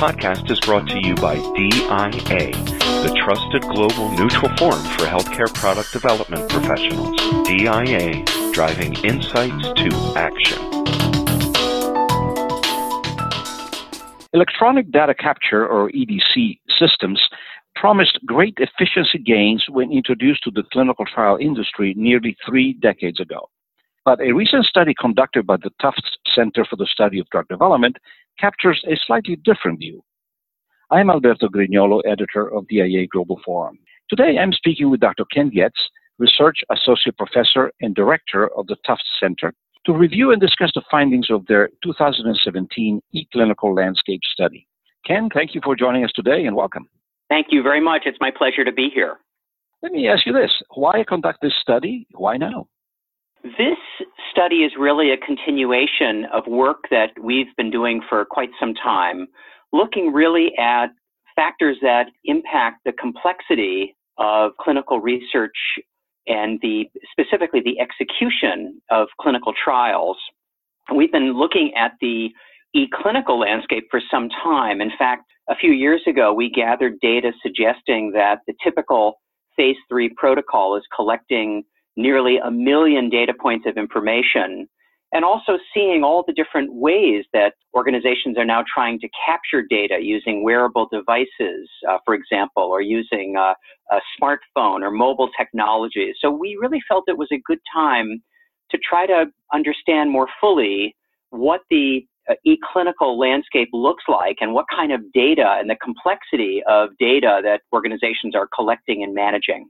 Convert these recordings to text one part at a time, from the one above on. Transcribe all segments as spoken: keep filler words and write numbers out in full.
podcast is brought to you by D I A, the trusted global neutral forum for healthcare product development professionals. D I A, driving insights to action. Electronic data capture, or E D C, systems promised great efficiency gains when introduced to the clinical trial industry nearly three decades ago. But a recent study conducted by the Tufts Center for the Study of Drug Development captures a slightly different view. I'm Alberto Grignolo, editor of D I A Global Forum. Today I'm speaking with Doctor Ken Goetz, Research Associate Professor and Director of the Tufts Center, to review and discuss the findings of their two thousand seventeen eClinical Landscape study. Ken, thank you for joining us today and welcome. Thank you very much. It's my pleasure to be here. Let me ask you this. Why conduct this study? Why now? This study is really a continuation of work that we've been doing for quite some time, looking really at factors that impact the complexity of clinical research and the specifically the execution of clinical trials. We've been looking at the eClinical landscape for some time. In fact, a few years ago, we gathered data suggesting that the typical phase three protocol is collecting nearly a million data points of information, and also seeing all the different ways that organizations are now trying to capture data using wearable devices, uh, for example, or using uh, a smartphone or mobile technologies. So we really felt it was a good time to try to understand more fully what the uh, eClinical landscape looks like and what kind of data and the complexity of data that organizations are collecting and managing.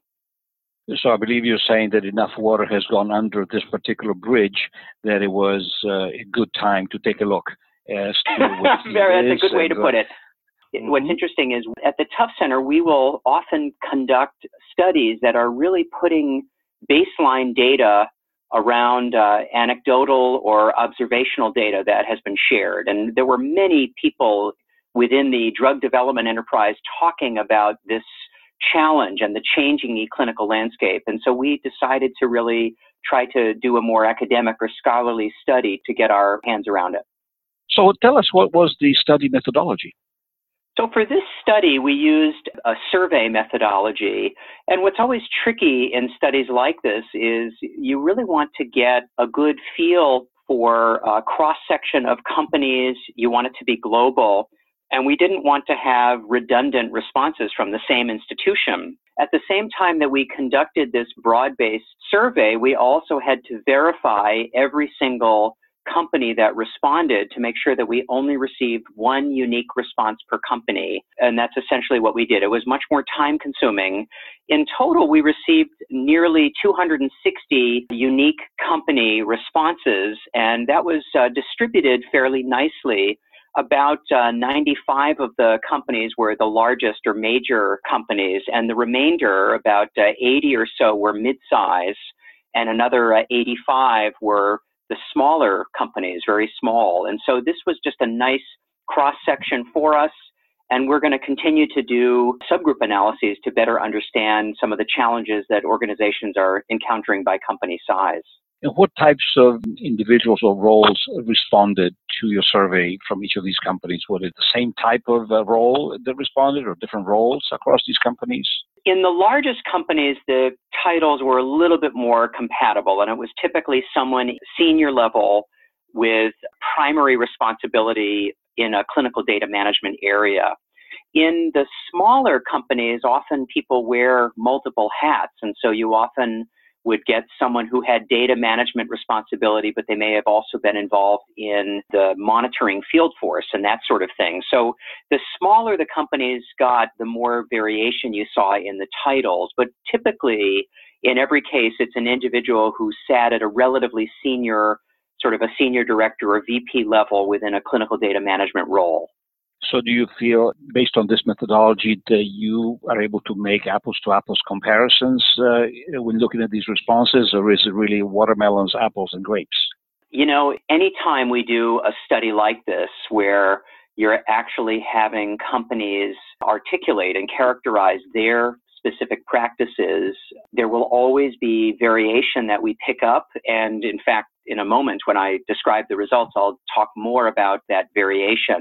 So I believe you're saying that enough water has gone under this particular bridge that it was uh, a good time to take a look as to what Very, That's a good way to put it. Mm-hmm. What's interesting is at the Tufts Center, we will often conduct studies that are really putting baseline data around uh, anecdotal or observational data that has been shared. And there were many people within the drug development enterprise talking about this challenge and the changing eClinical landscape. And so we decided to really try to do a more academic or scholarly study to get our hands around it. So tell us, what was the study methodology? So for this study, we used a survey methodology. And what's always tricky in studies like this is you really want to get a good feel for a cross-section of companies. You want it to be global. And we didn't want to have redundant responses from the same institution. At the same time that we conducted this broad-based survey, we also had to verify every single company that responded to make sure that we only received one unique response per company. And that's essentially what we did. It was much more time-consuming. In total, we received nearly two hundred sixty unique company responses, and that was uh, distributed fairly nicely. About uh, ninety-five of the companies were the largest or major companies, and the remainder, about uh, eighty or so, were mid-size, and another uh, eighty-five were the smaller companies, very small. And so this was just a nice cross-section for us, and we're going to continue to do subgroup analyses to better understand some of the challenges that organizations are encountering by company size. And what types of individuals or roles responded to your survey from each of these companies? Was it the same type of uh, role that responded, or different roles across these companies? In the largest companies, the titles were a little bit more compatible, and it was typically someone senior level with primary responsibility in a clinical data management area. In the smaller companies, often people wear multiple hats, and so you often would get someone who had data management responsibility, but they may have also been involved in the monitoring field force and that sort of thing. So the smaller the companies got, the more variation you saw in the titles. But typically, in every case, it's an individual who sat at a relatively senior, sort of a senior director or V P level within a clinical data management role. So do you feel, based on this methodology, that you are able to make apples-to-apples comparisons uh, when looking at these responses, or is it really watermelons, apples, and grapes? You know, anytime we do a study like this where you're actually having companies articulate and characterize their specific practices, there will always be variation that we pick up. And in fact, in a moment when I describe the results, I'll talk more about that variation.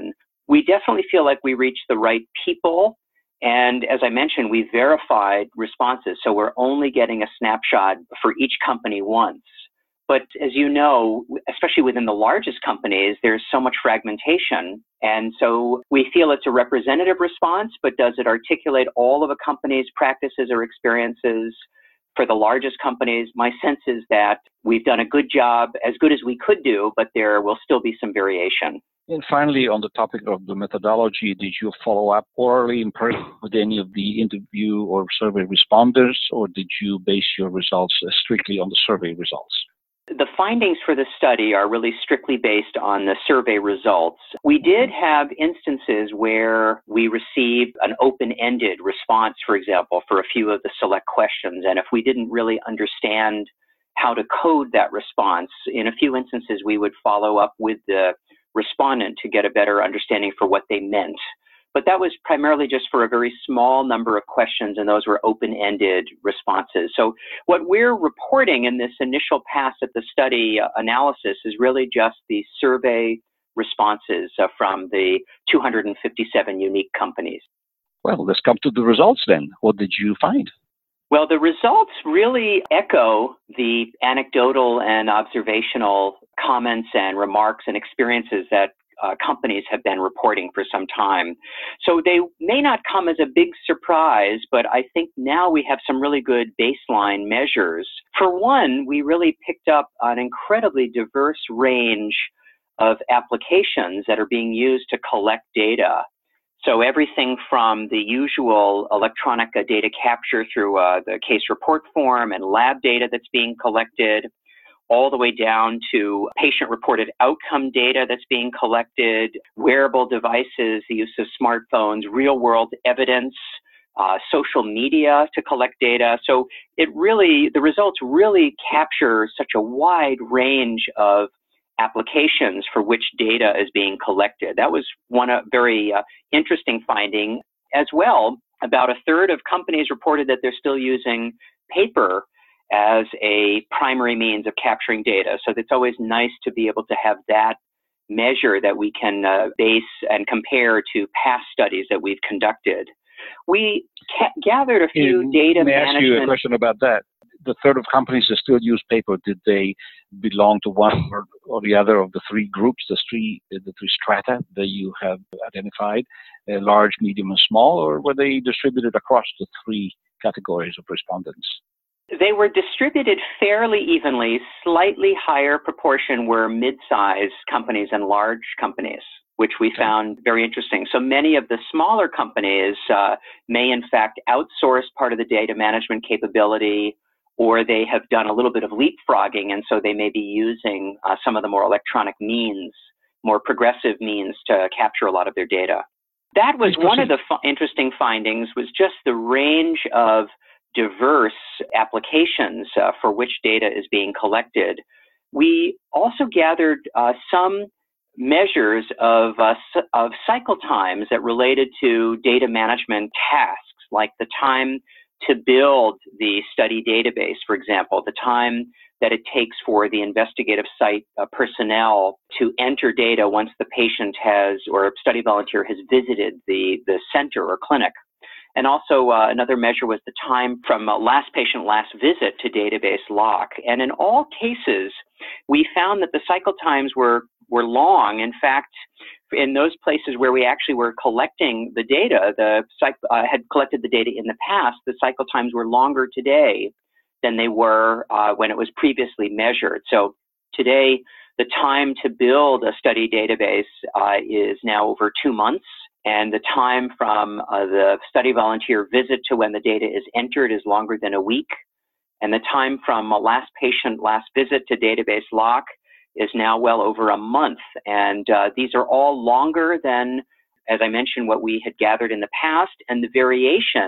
we definitely feel like we reach the right people. And as I mentioned, we verified responses. So we're only getting a snapshot for each company once. But as you know, especially within the largest companies, there's so much fragmentation. And so we feel it's a representative response, but does it articulate all of a company's practices or experiences? For the largest companies, my sense is that we've done a good job, as good as we could do, but there will still be some variation. And finally, on the topic of the methodology, did you follow up orally in person with any of the interview or survey responders, or did you base your results strictly on the survey results? The findings for the study are really strictly based on the survey results. We did have instances where we received an open-ended response, for example, for a few of the select questions. And if we didn't really understand how to code that response, in a few instances, we would follow up with the respondent to get a better understanding for what they meant. But that was primarily just for a very small number of questions, and those were open-ended responses. So what we're reporting in this initial pass at the study uh, analysis is really just the survey responses uh, from the two hundred fifty-seven unique companies. Well, let's come to the results then. What did you find? Well, the results really echo the anecdotal and observational comments and remarks and experiences that Uh, companies have been reporting for some time. So they may not come as a big surprise, but I think now we have some really good baseline measures. For one, we really picked up an incredibly diverse range of applications that are being used to collect data. So everything from the usual electronic uh, data capture through uh, the case report form and lab data that's being collected, all the way down to patient-reported outcome data that's being collected, wearable devices, the use of smartphones, real-world evidence, uh, social media to collect data. So it really, the results really capture such a wide range of applications for which data is being collected. That was one uh, very uh, interesting finding. As well, about a third of companies reported that they're still using paper as a primary means of capturing data. So it's always nice to be able to have that measure that we can uh, base and compare to past studies that we've conducted. We ca- gathered a few and data may management... I ask you a question about that? The third of companies that still use paper, did they belong to one or, or the other of the three groups, the three, the three strata that you have identified, uh, large, medium, and small, or were they distributed across the three categories of respondents? They were distributed fairly evenly. Slightly higher proportion were mid-sized companies and large companies, which we found very interesting. So many of the smaller companies uh, may in fact outsource part of the data management capability, or they have done a little bit of leapfrogging, and so they may be using uh, some of the more electronic means, more progressive means to capture a lot of their data. That was one of the fu- interesting findings, was just the range of diverse applications uh, for which data is being collected. We also gathered uh, some measures of, uh, of cycle times that related to data management tasks, like the time to build the study database, for example, the time that it takes for the investigative site uh, personnel to enter data once the patient has, or a study volunteer has visited the, the center or clinic. And also uh, another measure was the time from uh, last patient, last visit to database lock. And in all cases, we found that the cycle times were, were long. In fact, in those places where we actually were collecting the data, the uh, had collected the data in the past, the cycle times were longer today than they were uh, when it was previously measured. So today, the time to build a study database uh, is now over two months. And the time from uh, the study volunteer visit to when the data is entered is longer than a week. And the time from a last patient, last visit to database lock is now well over a month. And uh, these are all longer than, as I mentioned, what we had gathered in the past. And the variation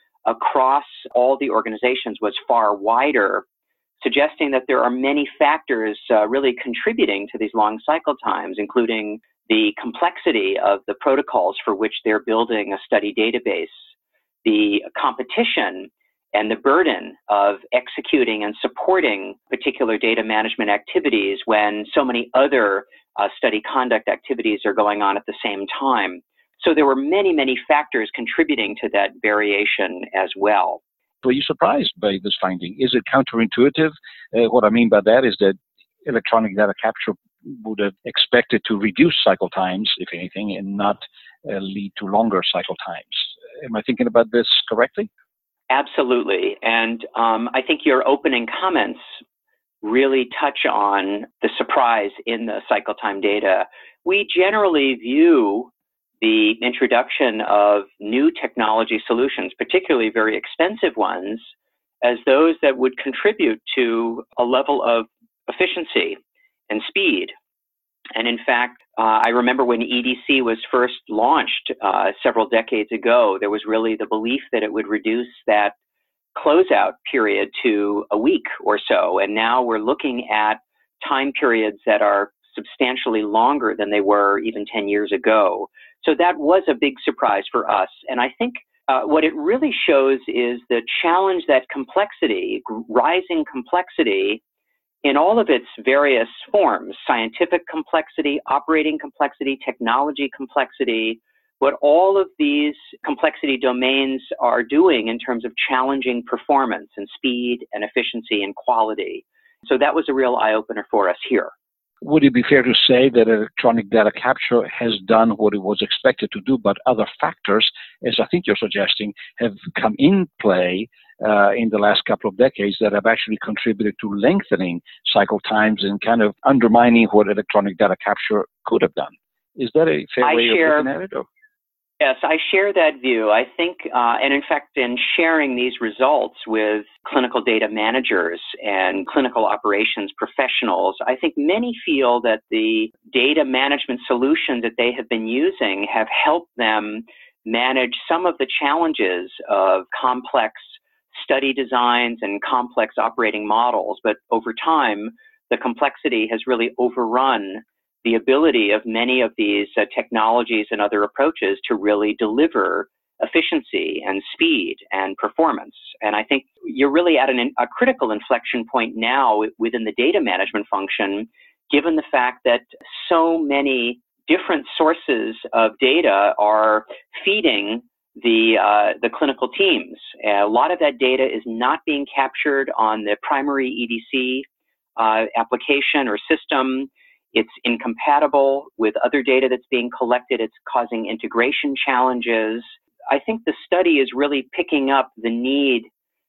across all the organizations was far wider, suggesting that there are many factors uh, really contributing to these long cycle times, including the complexity of the protocols for which they're building a study database, the competition and the burden of executing and supporting particular data management activities when so many other uh, study conduct activities are going on at the same time. So there were many, many factors contributing to that variation as well. Were you surprised by this finding? Is it counterintuitive? Uh, what I mean by that is that electronic data capture would have expected to reduce cycle times, if anything, and not uh, lead to longer cycle times. Am I thinking about this correctly? Absolutely. And um, I think your opening comments really touch on the surprise in the cycle time data. We generally view the introduction of new technology solutions, particularly very expensive ones, as those that would contribute to a level of efficiency and speed. And in fact, uh, I remember when E D C was first launched uh, several decades ago, there was really the belief that it would reduce that closeout period to a week or so. And now we're looking at time periods that are substantially longer than they were even ten years ago. So that was a big surprise for us. And I think uh, what it really shows is the challenge that complexity, rising complexity in all of its various forms, scientific complexity, operating complexity, technology complexity, what all of these complexity domains are doing in terms of challenging performance and speed and efficiency and quality. So that was a real eye-opener for us here. Would it be fair to say that electronic data capture has done what it was expected to do, but other factors, as I think you're suggesting, have come in play uh, in the last couple of decades that have actually contributed to lengthening cycle times and kind of undermining what electronic data capture could have done? Is that a fair I way share, of looking at it? Or? Yes, I share that view. I think, uh, and in fact, in sharing these results with clinical data managers and clinical operations professionals, I think many feel that the data management solutions that they have been using have helped them manage some of the challenges of complex study designs and complex operating models. But over time, the complexity has really overrun the ability of many of these uh, technologies and other approaches to really deliver efficiency and speed and performance. And I think you're really at an, a critical inflection point now within the data management function, given the fact that so many different sources of data are feeding the uh, the clinical teams. A lot of that data is not being captured on the primary E D C uh, application or system. It's incompatible with other data that's being collected. It's causing integration challenges. I think the study is really picking up the need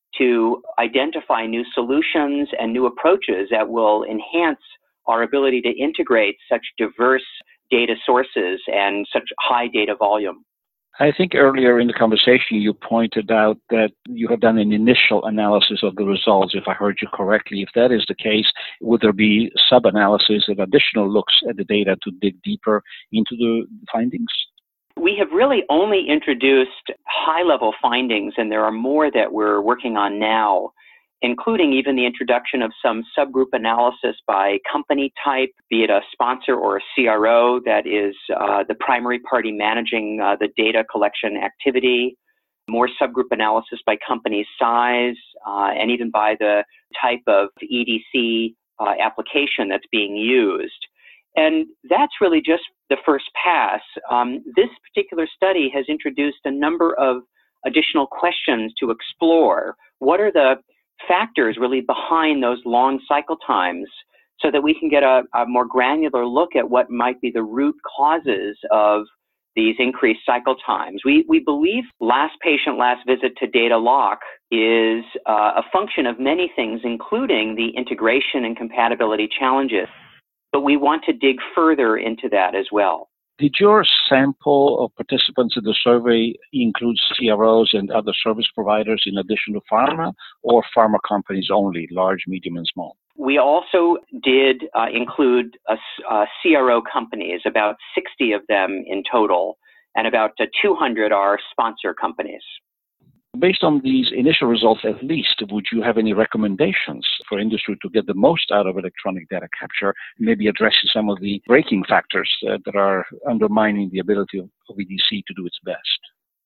to identify new solutions and new approaches that will enhance our ability to integrate such diverse data sources and such high data volume. I think earlier in the conversation you pointed out that you have done an initial analysis of the results, if I heard you correctly. If that is the case, would there be sub-analysis and additional looks at the data to dig deeper into the findings? We have really only introduced high-level findings, and there are more that we're working on now, including even the introduction of some subgroup analysis by company type, be it a sponsor or a C R O that is uh, the primary party managing uh, the data collection activity, more subgroup analysis by company size, uh, and even by the type of E D C uh, application that's being used. And that's really just the first pass. Um, this particular study has introduced a number of additional questions to explore. What are the factors really behind those long cycle times so that we can get a, a more granular look at what might be the root causes of these increased cycle times. We, we believe last patient, last visit to data lock is uh, a function of many things, including the integration and compatibility challenges. But we want to dig further into that as well. Did your sample of participants in the survey include C R Os and other service providers in addition to pharma, or pharma companies only, large, medium, and small? We also did uh, include a, a C R O companies, about sixty of them in total, and about uh, two hundred are sponsor companies. Based on these initial results, at least, would you have any recommendations for industry to get the most out of electronic data capture, maybe addressing some of the breaking factors uh, that are undermining the ability of, of E D C to do its best?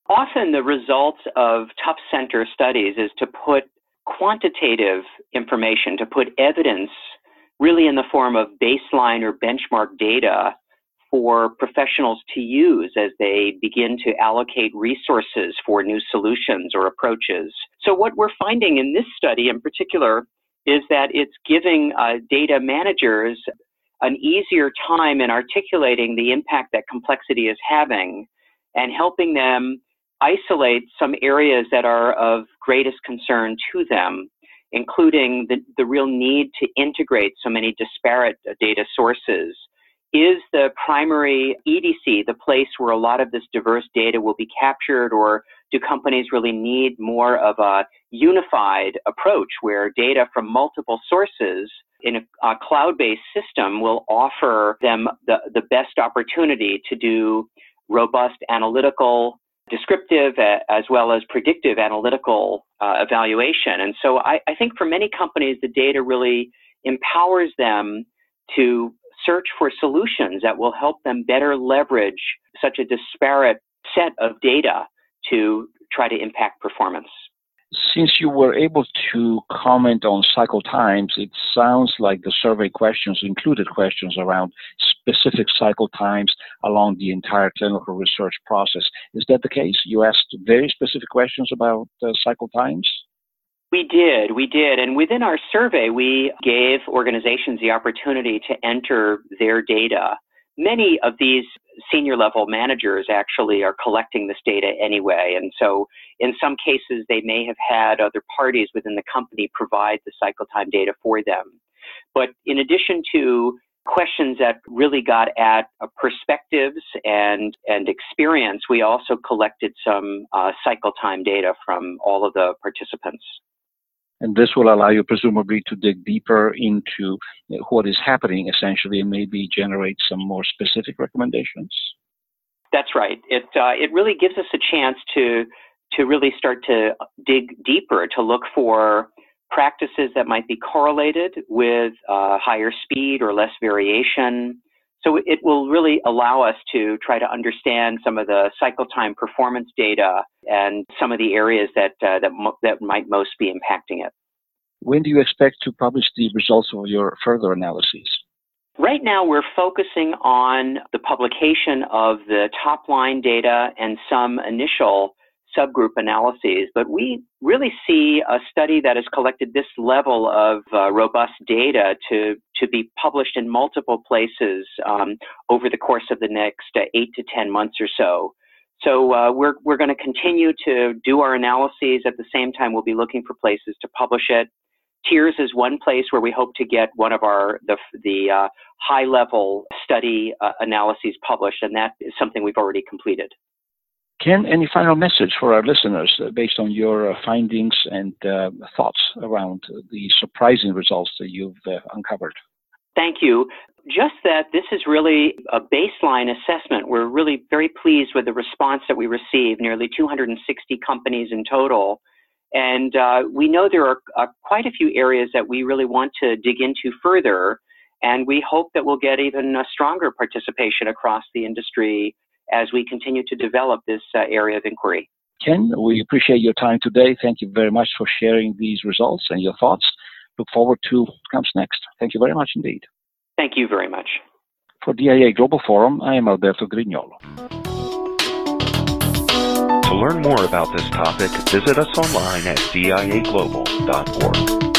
Often the results of tough center studies is to put quantitative information, to put evidence really in the form of baseline or benchmark data for professionals to use as they begin to allocate resources for new solutions or approaches. So what we're finding in this study in particular is that it's giving uh, data managers an easier time in articulating the impact that complexity is having and helping them isolate some areas that are of greatest concern to them, including the, the real need to integrate so many disparate data sources. Is the primary E D C the place where a lot of this diverse data will be captured, or do companies really need more of a unified approach where data from multiple sources in a, a cloud-based system will offer them the, the best opportunity to do robust analytical, descriptive, uh, as well as predictive analytical uh, evaluation? And so I, I think for many companies, the data really empowers them to search for solutions that will help them better leverage such a disparate set of data to try to impact performance. Since you were able to comment on cycle times, it sounds like the survey questions included questions around specific cycle times along the entire clinical research process. Is that the case? You asked very specific questions about uh, cycle times? We did, we did. And within our survey, we gave organizations the opportunity to enter their data. Many of these senior level managers actually are collecting this data anyway. And so in some cases, they may have had other parties within the company provide the cycle time data for them. But in addition to questions that really got at uh, perspectives and, and experience, we also collected some uh, cycle time data from all of the participants. And this will allow you presumably to dig deeper into what is happening essentially and maybe generate some more specific recommendations. That's right. It uh, it really gives us a chance to to really start to dig deeper, to look for practices that might be correlated with uh, higher speed or less variation. So it will really allow us to try to understand some of the cycle time performance data and some of the areas that uh, that, mo- that might most be impacting it. When do you expect to publish the results of your further analyses? Right now, we're focusing on the publication of the top-line data and some initial subgroup analyses, but we really see a study that has collected this level of uh, robust data to, to be published in multiple places um, over the course of the next uh, eight to ten months or so. So uh, we're, we're going to continue to do our analyses. At the same time, we'll be looking for places to publish it. TEERS is one place where we hope to get one of our the, the uh, high-level study uh, analyses published, and that is something we've already completed. Ken, any final message for our listeners uh, based on your uh, findings and uh, thoughts around the surprising results that you've uh, uncovered? Thank you. Just that this is really a baseline assessment. We're really very pleased with the response that we received, nearly two hundred sixty companies in total. And uh, we know there are uh, quite a few areas that we really want to dig into further, and we hope that we'll get even a stronger participation across the industry as we continue to develop this uh, area of inquiry. Ken, we appreciate your time today. Thank you very much for sharing these results and your thoughts. Look forward to what comes next. Thank you very much indeed. Thank you very much. For D I A Global Forum, I am Alberto Grignolo. To learn more about this topic, visit us online at D I A global dot org.